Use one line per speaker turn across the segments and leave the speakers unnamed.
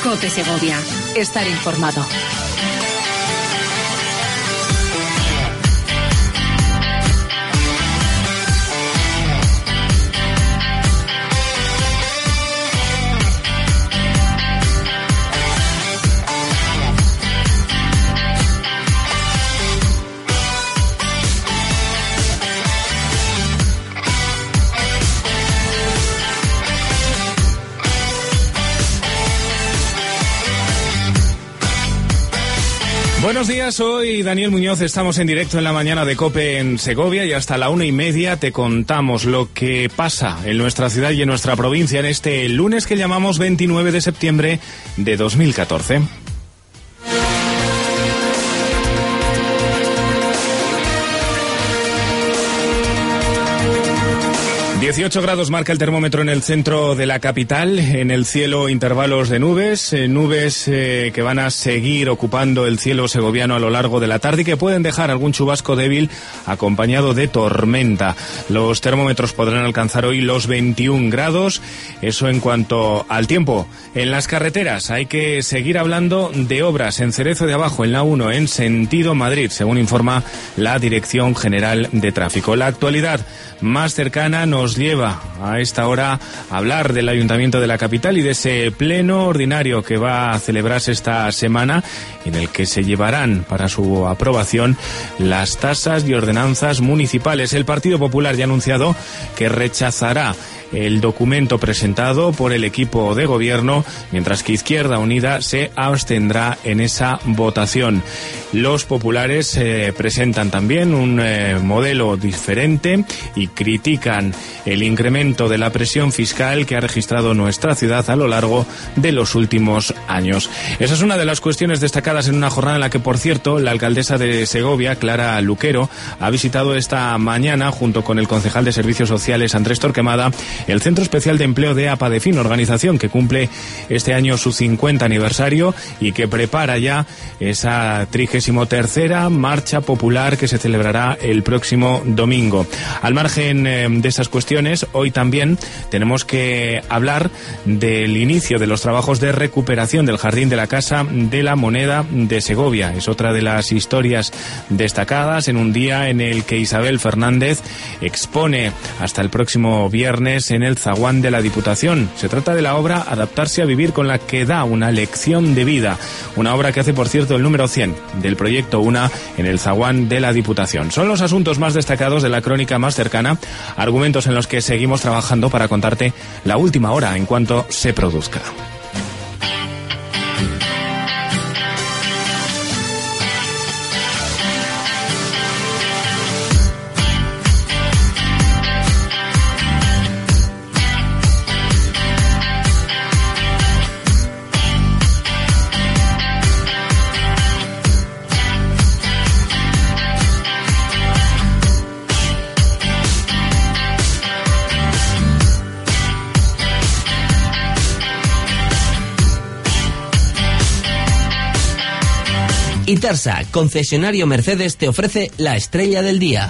COPE Segovia. Estar informado.
Buenos días, soy Daniel Muñoz, estamos en directo en la mañana de COPE en Segovia y hasta la 1:30 te contamos lo que pasa en nuestra ciudad y en nuestra provincia en este lunes que llamamos 29 de septiembre de 2014. 18 grados marca el termómetro en el centro de la capital, en el cielo intervalos de nubes que van a seguir ocupando el cielo segoviano a lo largo de la tarde y que pueden dejar algún chubasco débil acompañado de tormenta. Los termómetros podrán alcanzar hoy los 21 grados, eso en cuanto al tiempo. En las carreteras hay que seguir hablando de obras en Cerezo de Abajo, en la 1, en sentido Madrid, según informa la Dirección General de Tráfico. La actualidad más cercana nos lleva a esta hora a hablar del Ayuntamiento de la capital y de ese pleno ordinario que va a celebrarse esta semana, en el que se llevarán para su aprobación las tasas y ordenanzas municipales. El Partido Popular ya ha anunciado que rechazará el documento presentado por el equipo de gobierno, mientras que Izquierda Unida se abstendrá en esa votación. Los populares presentan también un modelo diferente y critican el incremento de la presión fiscal que ha registrado nuestra ciudad a lo largo de los últimos años. Esa es una de las cuestiones destacadas en una jornada en la que, por cierto, la alcaldesa de Segovia, Clara Luquero, ha visitado esta mañana, junto con el concejal de Servicios Sociales, Andrés Torquemada, el Centro Especial de Empleo de APADEFIN, organización que cumple este año su 50 aniversario y que prepara ya esa 33ª marcha popular que se celebrará el próximo domingo. Al margen de esas cuestiones, hoy también tenemos que hablar del inicio de los trabajos de recuperación del Jardín de la Casa de la Moneda de Segovia. Es otra de las historias destacadas en un día en el que Isabel Fernández expone hasta el próximo viernes en el zaguán de la Diputación. Se trata de la obra Adaptarse a Vivir, con la que da una lección de vida. Una obra que hace, por cierto, el número 100 del proyecto UNA en el zaguán de la Diputación. Son los asuntos más destacados de la crónica más cercana, argumentos en los que seguimos trabajando para contarte la última hora en cuanto se produzca.
Itarsa, concesionario Mercedes, te ofrece la estrella del día.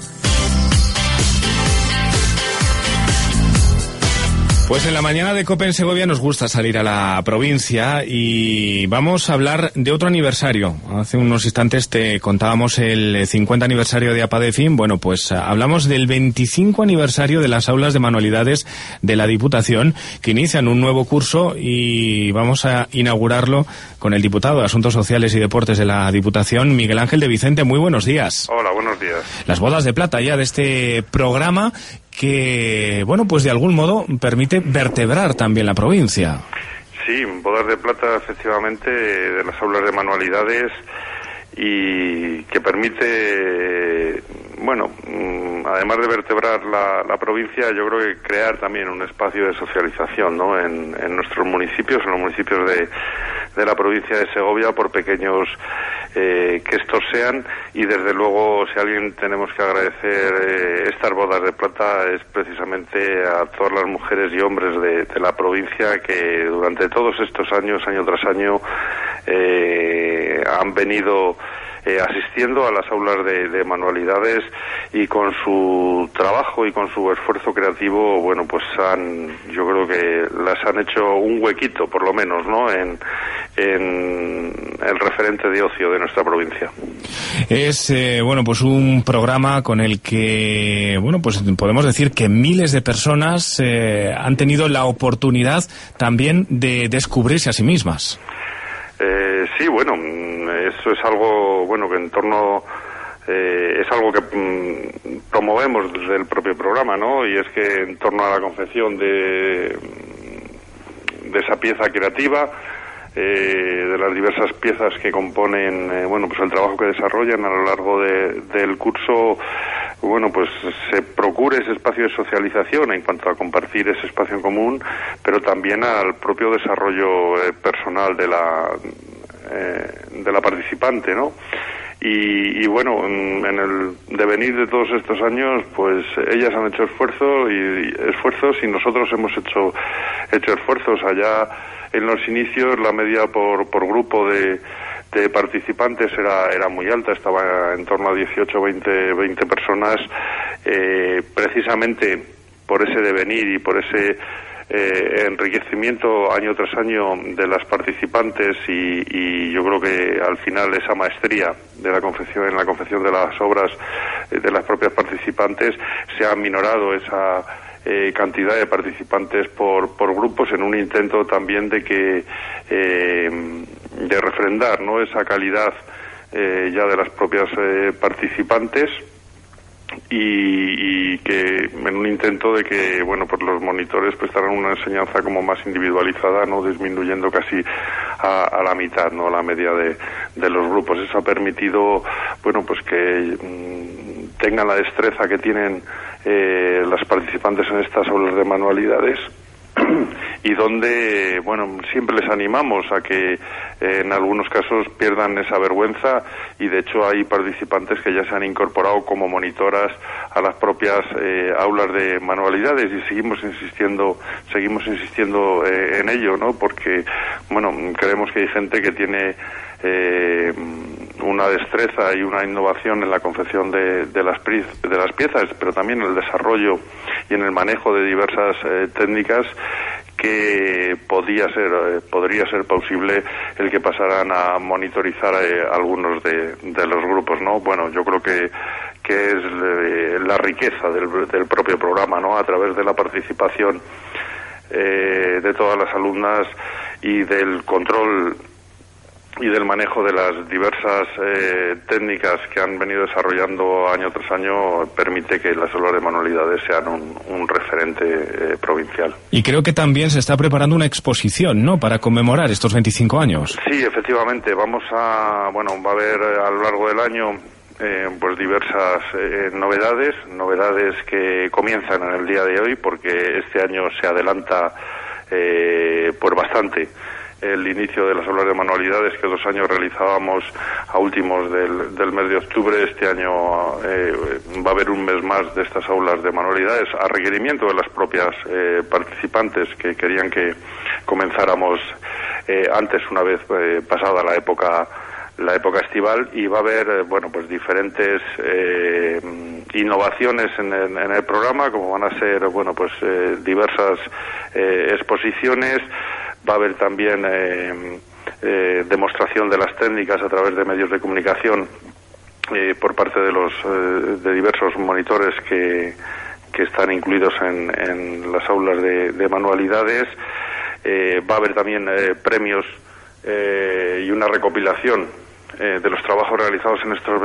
Pues en la mañana de COPE en Segovia nos gusta salir a la provincia y vamos a hablar de otro aniversario. Hace unos instantes te contábamos el 50 aniversario de APADEFIN. Bueno, pues hablamos del 25 aniversario de las aulas de manualidades de la Diputación, que inician un nuevo curso y vamos a inaugurarlo con el diputado de Asuntos Sociales y Deportes de la Diputación, Miguel Ángel de Vicente. Muy buenos días.
Hola, buenos días.
Las bodas de plata ya de este programa que, bueno, pues de algún modo permite vertebrar también la provincia.
Sí, bodas de plata, efectivamente, de las aulas de manualidades, y que permite, bueno, además de vertebrar la provincia, yo creo que crear también un espacio de socialización, ¿no?, en nuestros municipios, en los municipios de la provincia de Segovia, por pequeños que estos sean. Y desde luego, si a alguien tenemos que agradecer estas bodas de plata, es precisamente a todas las mujeres y hombres de la provincia, que durante todos estos años, año tras año, han venido asistiendo a las aulas de manualidades, y con su trabajo y con su esfuerzo creativo, bueno, pues yo creo que las han hecho un huequito, por lo menos, ¿no?, en el referente de ocio de nuestra provincia.
Es, bueno, pues un programa con el que, bueno, pues podemos decir que miles de personas han tenido la oportunidad también de descubrirse a sí mismas.
Sí, bueno, eso es algo, bueno, que es algo que promovemos desde el propio programa, ¿no? Y es que en torno a la confección de esa pieza creativa, de las diversas piezas que componen, bueno, pues el trabajo que desarrollan a lo largo del curso, bueno, pues se procure ese espacio de socialización en cuanto a compartir ese espacio en común, pero también al propio desarrollo personal de la participante, ¿no? Y bueno, en el devenir de todos estos años, pues ellas han hecho esfuerzos y nosotros hemos hecho esfuerzos. Allá en los inicios la media por grupo de participantes era muy alta, estaba en torno a 18, 20 personas, precisamente por ese devenir y por ese enriquecimiento año tras año de las participantes, y yo creo que al final esa maestría de la confección, en la confección de las obras de las propias participantes, se ha aminorado esa cantidad de participantes por grupos, en un intento también de refrendar, ¿no?, esa calidad ya de las propias participantes, y que en un intento de que, bueno, pues los monitores prestaran una enseñanza como más individualizada, no disminuyendo casi a la mitad, no, la media de los grupos. Eso ha permitido, bueno, pues que tengan la destreza que tienen las participantes en estas aulas de manualidades, y donde, bueno, siempre les animamos a que en algunos casos pierdan esa vergüenza, y de hecho hay participantes que ya se han incorporado como monitoras a las propias aulas de manualidades, y seguimos insistiendo en ello, ¿no? Porque, bueno, creemos que hay gente que tiene una destreza y una innovación en la confección de las piezas, pero también en el desarrollo y en el manejo de diversas técnicas, que podría ser posible el que pasaran a monitorizar algunos de los grupos, ¿no? Bueno, yo creo que es la riqueza del propio programa, ¿no? A través de la participación de todas las alumnas y del control y del manejo de las diversas técnicas que han venido desarrollando año tras año, permite que las aulas de manualidades sean un referente provincial. Y creo que también se está preparando una exposición, ¿no?, para conmemorar estos 25 años. Sí, efectivamente, va a haber a lo largo del año pues diversas novedades que comienzan en el día de hoy, porque este año se adelanta pues bastante el inicio de las aulas de manualidades, que 2 años realizábamos a últimos del mes de octubre. Este año va a haber un mes más de estas aulas de manualidades, a requerimiento de las propias participantes, que querían que comenzáramos antes, una vez pasada la época estival, y va a haber, bueno, pues diferentes innovaciones en el programa, como van a ser, bueno, pues diversas exposiciones. Va a haber también demostración de las técnicas a través de medios de comunicación por parte de diversos monitores que están incluidos en las aulas de manualidades. Va a haber también premios y una recopilación de los trabajos realizados en estos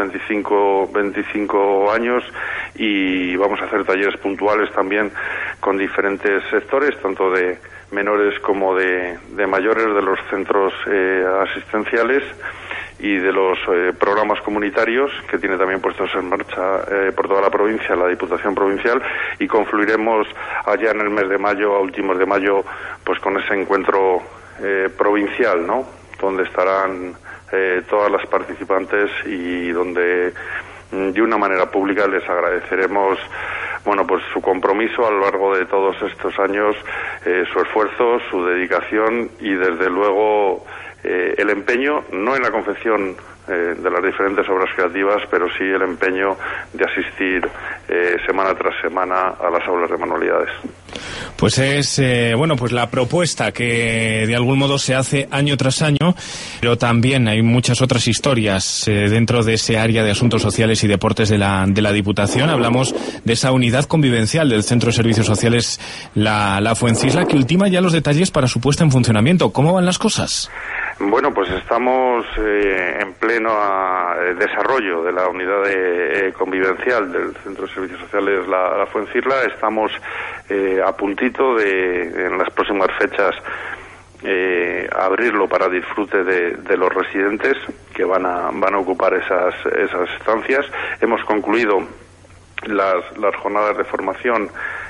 25 años, y vamos a hacer talleres puntuales también con diferentes sectores, tanto de menores como de mayores, de los centros asistenciales y de los programas comunitarios que tiene también puestos en marcha por toda la provincia la Diputación Provincial, y confluiremos allá en el mes de mayo, a últimos de mayo, pues con ese encuentro provincial, ¿no?, donde estarán todas las participantes, y donde de una manera pública les agradeceremos, bueno, pues su compromiso a lo largo de todos estos años, su esfuerzo, su dedicación, y desde luego el empeño, no en la confección de las diferentes obras creativas, pero sí el empeño de asistir semana tras semana a las aulas de manualidades.
Pues es, pues la propuesta que de algún modo se hace año tras año, pero también hay muchas otras historias dentro de ese área de asuntos sociales y deportes de la Diputación. Hablamos de esa unidad convivencial del Centro de Servicios Sociales La Fuencisla, que ultima ya los detalles para su puesta en funcionamiento. ¿Cómo van las cosas?
Bueno, pues estamos en pleno desarrollo de la unidad convivencial del Centro de Servicios Sociales La Fuencisla. Estamos a puntito en las próximas fechas, abrirlo para disfrute de los residentes que van a ocupar esas estancias. Hemos concluido las jornadas de formación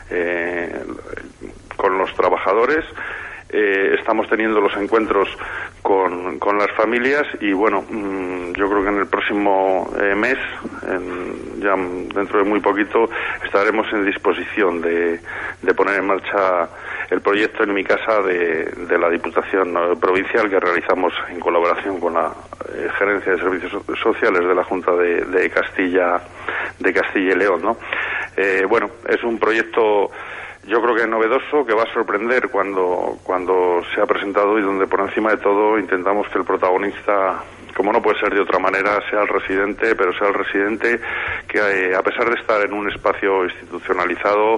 con los trabajadores. Estamos teniendo los encuentros con las familias y bueno, yo creo que en el próximo mes, ya dentro de muy poquito, estaremos en disposición de poner en marcha el proyecto En mi casa de la Diputación Provincial, que realizamos en colaboración con la Gerencia de Servicios Sociales de la Junta de Castilla y León, ¿no? Bueno, es un proyecto, yo creo que novedoso, que va a sorprender cuando se ha presentado, y donde por encima de todo intentamos que el protagonista, como no puede ser de otra manera, sea el residente, pero sea el residente que a pesar de estar en un espacio institucionalizado,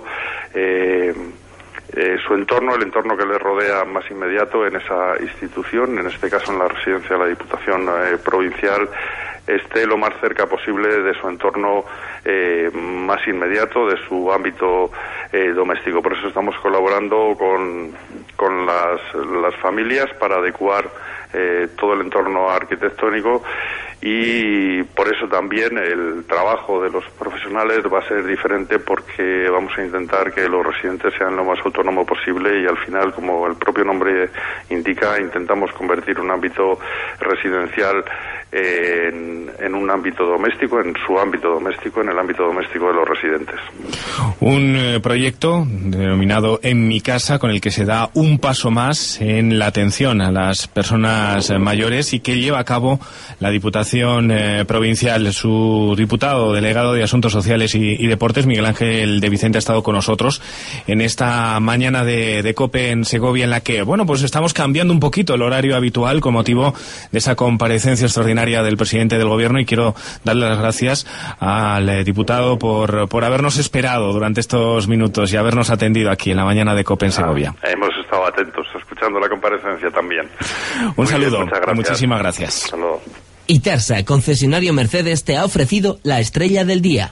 su entorno, el entorno que le rodea más inmediato en esa institución, en este caso en la residencia de la Diputación Provincial, esté lo más cerca posible de su entorno más inmediato, de su ámbito doméstico. Por eso estamos colaborando con las familias para adecuar todo el entorno arquitectónico, y por eso también el trabajo de los profesionales va a ser diferente, porque vamos a intentar que los residentes sean lo más autónomo posible, y al final, como el propio nombre indica, intentamos convertir un ámbito residencial en un ámbito doméstico, en su ámbito doméstico, en el ámbito doméstico de los residentes.
Un proyecto denominado En mi casa, con el que se da un paso más en la atención a las personas mayores, y que lleva a cabo la Diputación Provincial. Su diputado delegado de Asuntos Sociales y Deportes, Miguel Ángel de Vicente, ha estado con nosotros en esta mañana de COPE en Segovia, en la que, pues estamos cambiando un poquito el horario habitual con motivo de esa comparecencia extraordinaria del presidente del Gobierno, y quiero darle las gracias al diputado por habernos esperado durante estos minutos y habernos atendido aquí en la mañana de COPE en Segovia.
Hemos estado atentos, escuchando la comparecencia también.
Un saludo, muchísimas gracias.
Saludos.
Itarsa, concesionario Mercedes, te ha ofrecido la estrella del día.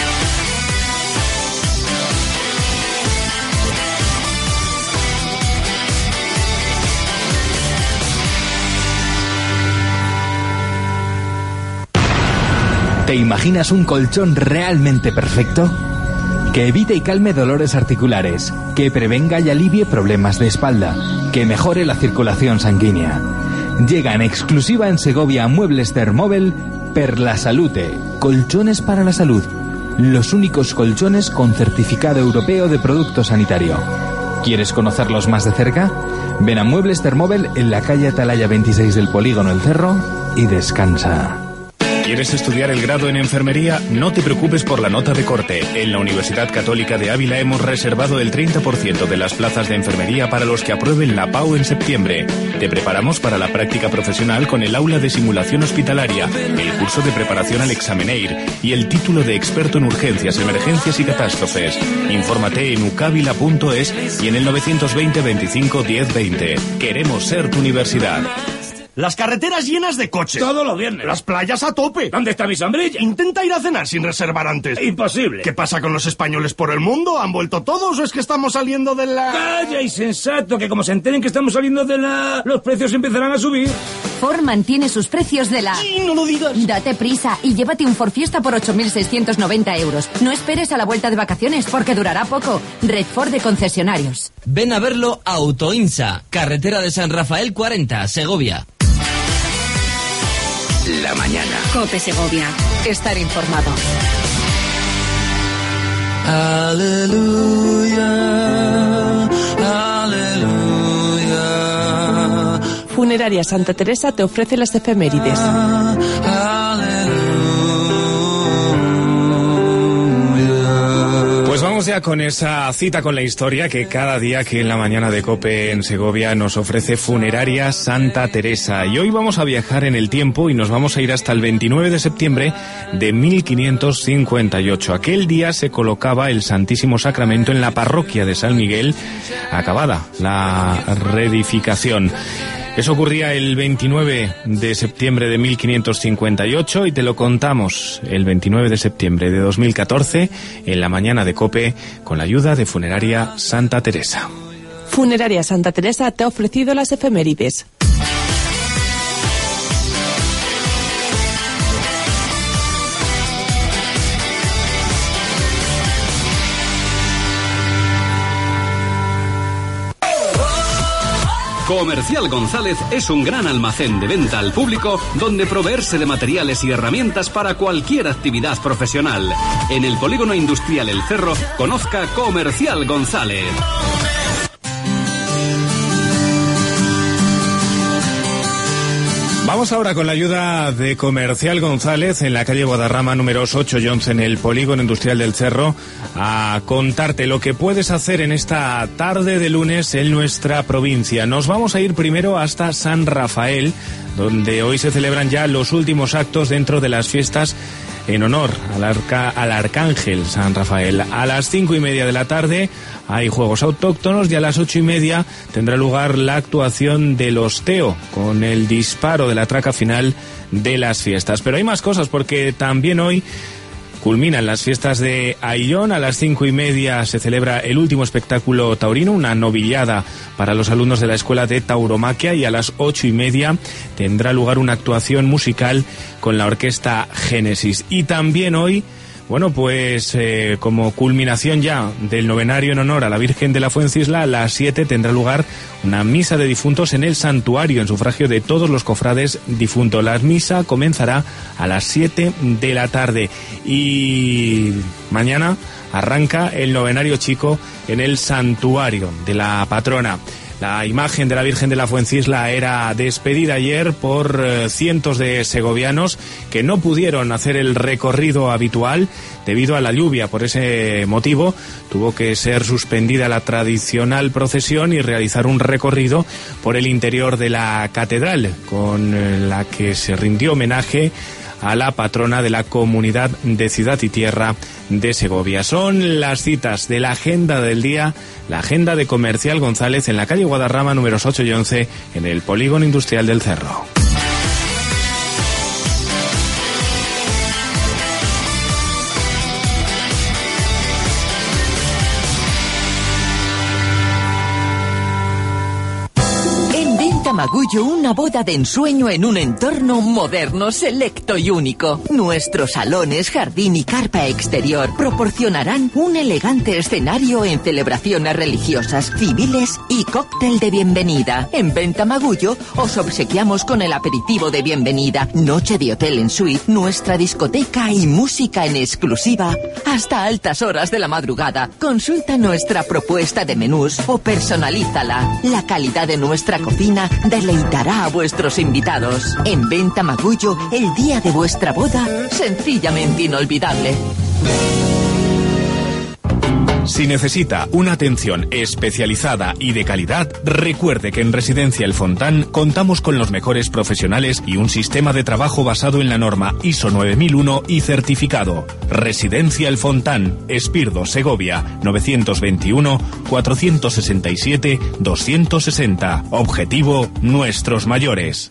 ¿Te imaginas un colchón realmente perfecto? Que evite y calme dolores articulares, que prevenga y alivie problemas de espalda, que mejore la circulación sanguínea. Llega en exclusiva en Segovia a Muebles Thermobel per la Salute, colchones para la salud. Los únicos colchones con certificado europeo de producto sanitario. ¿Quieres conocerlos más de cerca? Ven a Muebles Thermobel en la calle Atalaya 26 del Polígono El Cerro y descansa.
¿Quieres estudiar el grado en enfermería? No te preocupes por la nota de corte. En la Universidad Católica de Ávila hemos reservado el 30% de las plazas de enfermería para los que aprueben la PAU en septiembre. Te preparamos para la práctica profesional con el aula de simulación hospitalaria, el curso de preparación al exameneir y el título de experto en urgencias, emergencias y catástrofes. Infórmate en ucavila.es y en el 920 25 10 20. Queremos ser tu universidad.
Las carreteras llenas de coches.
Todos los viernes.
Las playas a tope.
¿Dónde está mi sombrilla?
Intenta ir a cenar sin reservar antes.
Imposible.
¿Qué pasa con los españoles por el mundo? ¿Han vuelto todos o es que estamos saliendo de la...?
Calla, insensato, que como se enteren que estamos saliendo de la... los precios empezarán a subir.
Ford mantiene sus precios de la...
¡Sí, no lo digas!
Date prisa y llévate un Ford Fiesta por 8.690 euros. No esperes a la vuelta de vacaciones porque durará poco. Red Ford de concesionarios.
Ven a verlo a Autoinsa, carretera de San Rafael 40, Segovia.
La mañana. COPE Segovia. Estar informado.
Aleluya, aleluya. Funeraria Santa Teresa te ofrece las efemérides.
Pues vamos ya con esa cita con la historia que cada día aquí en la mañana de COPE en Segovia nos ofrece Funeraria Santa Teresa. Y hoy vamos a viajar en el tiempo y nos vamos a ir hasta el 29 de septiembre de 1558. Aquel día se colocaba el Santísimo Sacramento en la parroquia de San Miguel, acabada la reedificación. Eso ocurría el 29 de septiembre de 1558 y te lo contamos el 29 de septiembre de 2014 en la mañana de COPE con la ayuda de Funeraria Santa Teresa.
Funeraria Santa Teresa te ha ofrecido las efemérides.
Comercial González es un gran almacén de venta al público donde proveerse de materiales y herramientas para cualquier actividad profesional. En el Polígono Industrial El Cerro, conozca Comercial González.
Vamos ahora con la ayuda de Comercial González en la calle Guadarrama números 8 y 11 en el Polígono Industrial del Cerro a contarte lo que puedes hacer en esta tarde de lunes en nuestra provincia. Nos vamos a ir primero hasta San Rafael, donde hoy se celebran ya los últimos actos dentro de las fiestas en honor al Arcángel San Rafael. A las 5:30 de la tarde hay juegos autóctonos y a las 8:30 tendrá lugar la actuación de los Teo con el disparo de la traca final de las fiestas. Pero hay más cosas porque también hoy culminan las fiestas de Ayllón. A las 5:30 se celebra el último espectáculo taurino, una novillada para los alumnos de la Escuela de Tauromaquia, y a las 8:30 tendrá lugar una actuación musical con la Orquesta Génesis. Y también hoy, bueno, pues como culminación ya del novenario en honor a la Virgen de la Fuencisla, a las 7 tendrá lugar una misa de difuntos en el santuario en sufragio de todos los cofrades difuntos. La misa comenzará a las 7 de la tarde y mañana arranca el novenario chico en el santuario de la patrona. La imagen de la Virgen de la Fuencisla era despedida ayer por cientos de segovianos que no pudieron hacer el recorrido habitual debido a la lluvia. Por ese motivo tuvo que ser suspendida la tradicional procesión y realizar un recorrido por el interior de la catedral, con la que se rindió homenaje a la patrona de la comunidad de Ciudad y Tierra de Segovia. Son las citas de la agenda del día, la agenda de Comercial González en la calle Guadarrama números 8 y 11 en el Polígono Industrial del Cerro.
Magullo, una boda de ensueño en un entorno moderno, selecto y único. Nuestros salones, jardín y carpa exterior proporcionarán un elegante escenario en celebraciones religiosas, civiles y cóctel de bienvenida. En Venta Magullo os obsequiamos con el aperitivo de bienvenida, noche de hotel en suite, nuestra discoteca y música en exclusiva hasta altas horas de la madrugada. Consulta nuestra propuesta de menús o personalízala. La calidad de nuestra cocina deleitará a vuestros invitados. En Venta Magullo, el día de vuestra boda, sencillamente inolvidable.
Si necesita una atención especializada y de calidad, recuerde que en Residencia El Fontán contamos con los mejores profesionales y un sistema de trabajo basado en la norma ISO 9001 y certificado. Residencia El Fontán, Espirdo, Segovia, 921-467-260. Objetivo, nuestros mayores.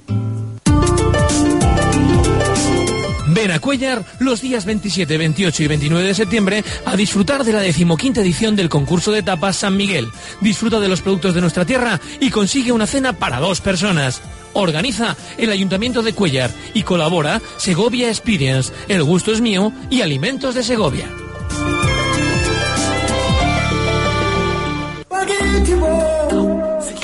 Ven a Cuéllar los días 27, 28 y 29 de septiembre a disfrutar de la 15ª edición del concurso de tapas San Miguel. Disfruta de los productos de nuestra tierra y consigue una cena para 2 personas. Organiza el Ayuntamiento de Cuéllar y colabora Segovia Experience, El Gusto es Mío y Alimentos de Segovia.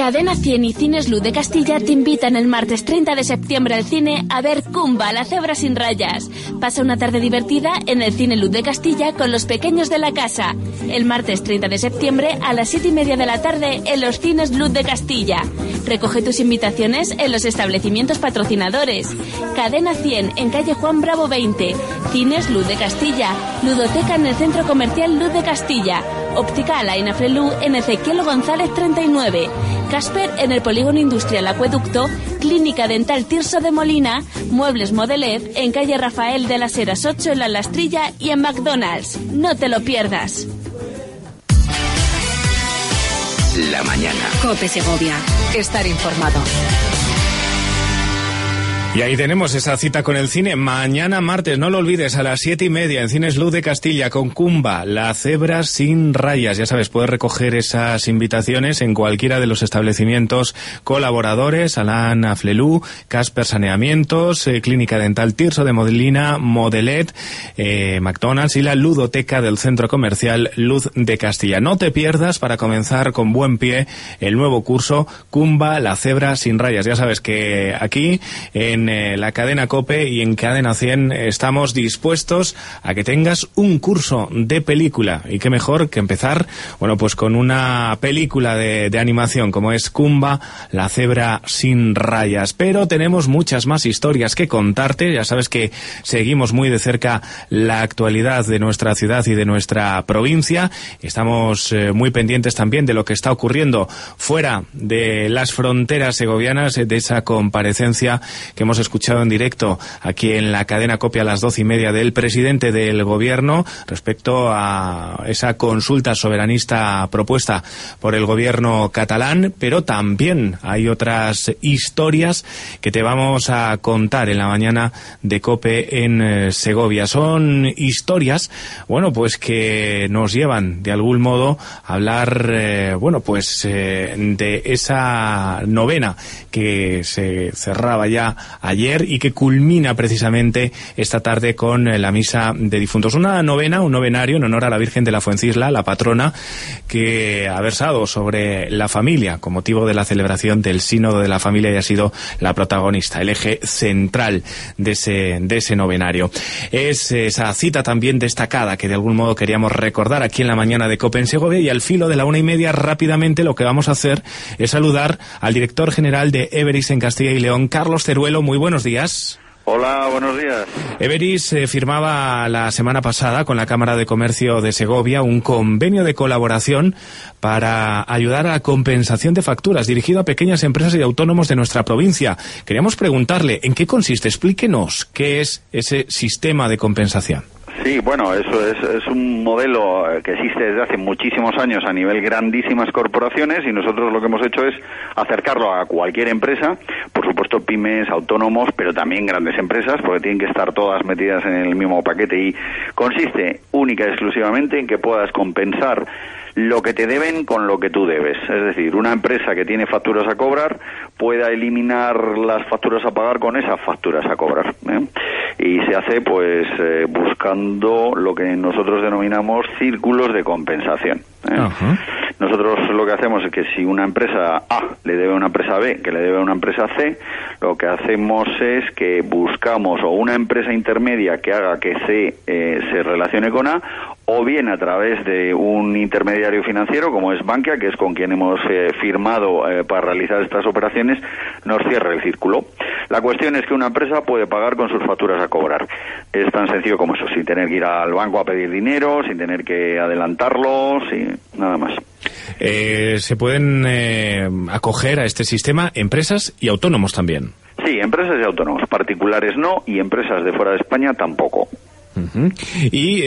Cadena 100 y Cines Luz de Castilla te invitan el martes 30 de septiembre al cine a ver Kumba, la cebra sin rayas. Pasa una tarde divertida en el Cine Luz de Castilla con los pequeños de la casa. El martes 30 de septiembre a las 7:30 de la tarde en los Cines Luz de Castilla. Recoge tus invitaciones en los establecimientos patrocinadores. Cadena 100 en calle Juan Bravo 20. Cines Luz de Castilla. Ludoteca en el Centro Comercial Luz de Castilla. Óptica Alaina Flelú en Ezequiel González 39. Casper en el Polígono Industrial Acueducto. Clínica Dental Tirso de Molina. Muebles Modelet en calle Rafael de las Heras 8 en La Lastrilla y en McDonald's. No te lo pierdas.
La mañana. COPE Segovia. Estar informado.
Y ahí tenemos esa cita con el cine. Mañana martes, no lo olvides, a las 7:30 en Cines Luz de Castilla con Kumba, la cebra sin rayas. Ya sabes, puedes recoger esas invitaciones en cualquiera de los establecimientos colaboradores, Alain Aflelú, Casper Saneamientos, Clínica Dental Tirso de Molina, Modelet, McDonald's y la ludoteca del Centro Comercial Luz de Castilla. No te pierdas, para comenzar con buen pie, el nuevo curso Kumba, la cebra sin rayas. Ya sabes que aquí, en la cadena COPE y en Cadena 100 estamos dispuestos a que tengas un curso de película, y qué mejor que empezar, bueno, pues con una película de animación como es Kumba, la cebra sin rayas. Pero tenemos muchas más historias que contarte. Ya sabes que seguimos muy de cerca la actualidad de nuestra ciudad y de nuestra provincia. Estamos muy pendientes también de lo que está ocurriendo fuera de las fronteras segovianas, de esa comparecencia que hemos escuchado en directo aquí en la cadena COPE a las 12:30 del presidente del gobierno respecto a esa consulta soberanista propuesta por el gobierno catalán. Pero también hay otras historias que te vamos a contar en la mañana de COPE en Segovia. Son historias, bueno, pues que nos llevan de algún modo a hablar, de esa novena que se cerraba ya ayer y que culmina precisamente esta tarde con la misa de difuntos. Una novena, un novenario en honor a la Virgen de la Fuencisla, la patrona, que ha versado sobre la familia con motivo de la celebración del Sínodo de la Familia y ha sido la protagonista, el eje central de ese novenario. Es esa cita también destacada que de algún modo queríamos recordar aquí en la mañana de COPE en Segovia, y al filo de la 1:30 rápidamente lo que vamos a hacer es saludar al director general de Everis en Castilla y León, Carlos Teruelo. Muy buenos días.
Hola, buenos días.
Everis firmaba la semana pasada con la Cámara de Comercio de Segovia un convenio de colaboración para ayudar a la compensación de facturas dirigido a pequeñas empresas y autónomos de nuestra provincia. Queríamos preguntarle, ¿en qué consiste? Explíquenos qué es ese sistema de compensación.
Sí, bueno, eso es un modelo que existe desde hace muchísimos años a nivel grandísimas corporaciones, y nosotros lo que hemos hecho es acercarlo a cualquier empresa, por supuesto pymes, autónomos, pero también grandes empresas, porque tienen que estar todas metidas en el mismo paquete, y consiste única y exclusivamente en que puedas compensar lo que te deben con lo que tú debes. Es decir, una empresa que tiene facturas a cobrar pueda eliminar las facturas a pagar con esas facturas a cobrar, ¿eh? Y se hace pues buscando lo que nosotros denominamos círculos de compensación, ¿eh? Uh-huh. Nosotros lo que hacemos es que si una empresa A le debe a una empresa B, que le debe a una empresa C, lo que hacemos es que buscamos o una empresa intermedia que haga que C se relacione con A, o bien a través de un intermediario financiero como es Bankia, que es con quien hemos firmado para realizar estas operaciones, nos cierra el círculo. La cuestión es que una empresa puede pagar con sus facturas a cobrar. Es tan sencillo como eso, sin tener que ir al banco a pedir dinero, sin tener que adelantarlo, sin nada más.
¿Se pueden acoger a este sistema empresas y autónomos también?
Sí, empresas y autónomos, particulares no, y empresas de fuera de España tampoco.
Uh-huh. Y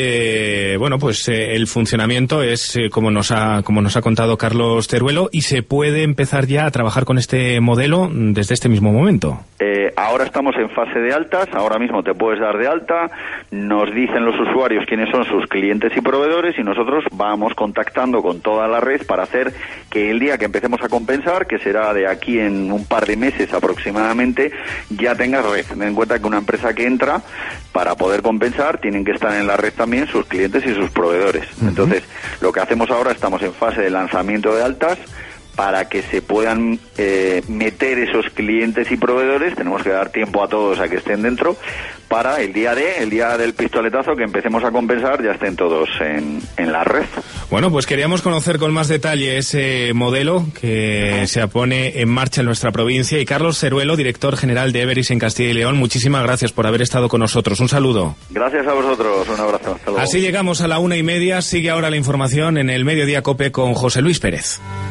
el funcionamiento es como nos ha contado Carlos Teruelo, y se puede empezar ya a trabajar con este modelo desde este mismo momento.
Ahora estamos en fase de altas, ahora mismo te puedes dar de alta, nos dicen los usuarios quiénes son sus clientes y proveedores, y nosotros vamos contactando con toda la red para hacer que el día que empecemos a compensar, que será de aquí en un par de meses aproximadamente, ya tengas red. Ten en cuenta que una empresa que entra, para poder compensar, tienen que estar en la red también sus clientes y sus proveedores. Uh-huh. Entonces, lo que hacemos ahora, estamos en fase de lanzamiento de altas para que se puedan meter esos clientes y proveedores. Tenemos que dar tiempo a todos a que estén dentro para el día del pistoletazo, que empecemos a compensar, ya estén todos en la red.
Bueno, pues queríamos conocer con más detalle ese modelo que se pone en marcha en nuestra provincia. Y Carlos Ceruelo, director general de Everis en Castilla y León, muchísimas gracias por haber estado con nosotros. Un saludo.
Gracias a vosotros, un abrazo. Hasta luego.
Así llegamos a la 1:30. Sigue ahora la información en el Mediodía COPE con José Luis Pérez.